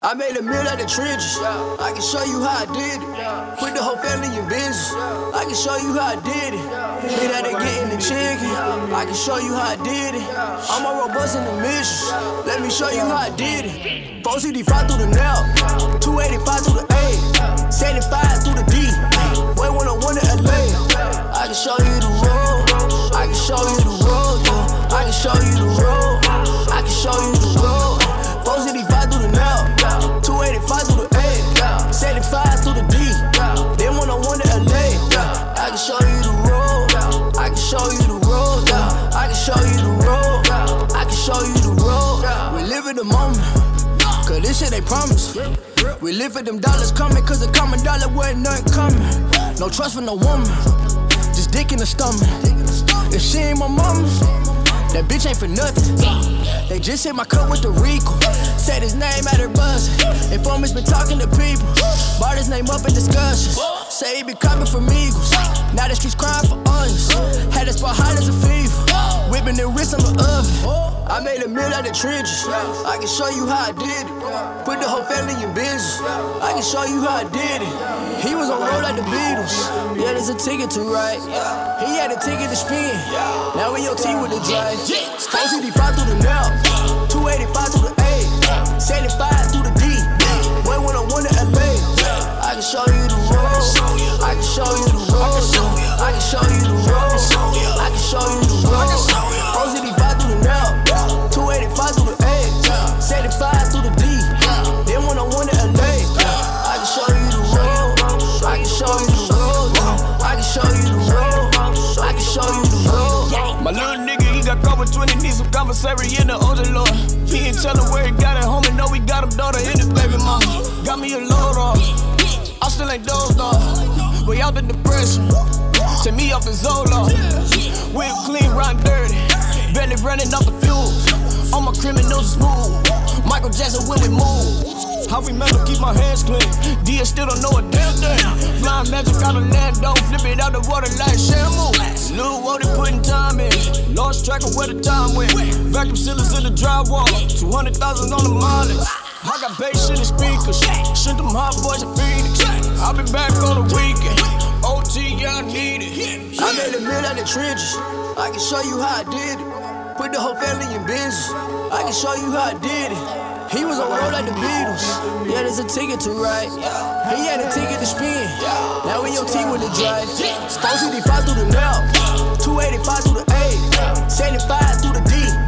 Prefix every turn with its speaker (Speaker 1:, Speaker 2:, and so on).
Speaker 1: I made a meal out the trenches. I can show you how I did it. Put the whole family in business. I can show you how I did it. Hit out and getting the chicken. I can show you how I did it. I'm more robust in the missions. Let me show you how I did it. 465 through the nail, 285 through the A, 75 through the D. Way 101 to LA. I can show you the road. I can show you the road. I can show you the road. I can show you the road. 465 through the nail, 285 through the A, 75 through the D. Then 101 to LA. I can show you the road. I can show you the road. I can show you the road. I can show you the road. We live in the moment, cause this shit they promise. We live for them dollars coming, cause the common dollar wasn't nothing coming. No trust for no woman, just dick in the stomach. If she ain't my mama, that bitch ain't for nothing. They just hit my cup with the Rico. Said his name at her buzz. Informants been talking to people. Brought his name up in discussions. Say he been coming from Eagles. Now the streets crying for onions. Had us behind as a fever. Whipping the wrist on the oven. I made a meal out the trenches. I can show you how I did it. Put the whole family in business. I can show you how I did it. He was on road like the Beatles. Yeah, there's a ticket to ride. He had a ticket to spin. Now we your team with the drive. 465 through the nail, 285 through the A, 75 through the D. Way 101 to LA. I can show you the road. I can show you the road. I can show you the road. I can show you the road. 465 through the nail, 285 through the A, 75 through the D. Then 101 to LA. I can show you the road. I can show you the road. I can show you the road. I can show you the road.
Speaker 2: My little nigga, he got caught with 20, need some commissary in the older Lord. He ain't tellin' where he got it, homie, know we got him, daughter, in the baby mama. Got me a load off, I still ain't dozed off. Way out the depression, take me off the Zola. Whip clean, run dirty, barely running off the fuels. All my criminals smooth, Michael Jackson when we move. I remember keep my hands clean, Dia still don't know a damn thing. Flying magic out of Lando, flip it out the water like Shamu. Lil Wody putting time in, lost track of where the time went. Vacuum sealers in the drywall, 200,000 on the mileage. I got bass in the speakers, sent them hot boys to Phoenix. I'll be back on the weekend, OT, yeah, I need it.
Speaker 1: I made a meal out the trenches. I can show you how I did it. Put the whole family in business. I can show you how I did it. He was on road like the Beatles. Yeah, there's a ticket to ride. He had a ticket to spin. Now we your team with the drive. 465 through the nail, 285 through the A, 75 through the D.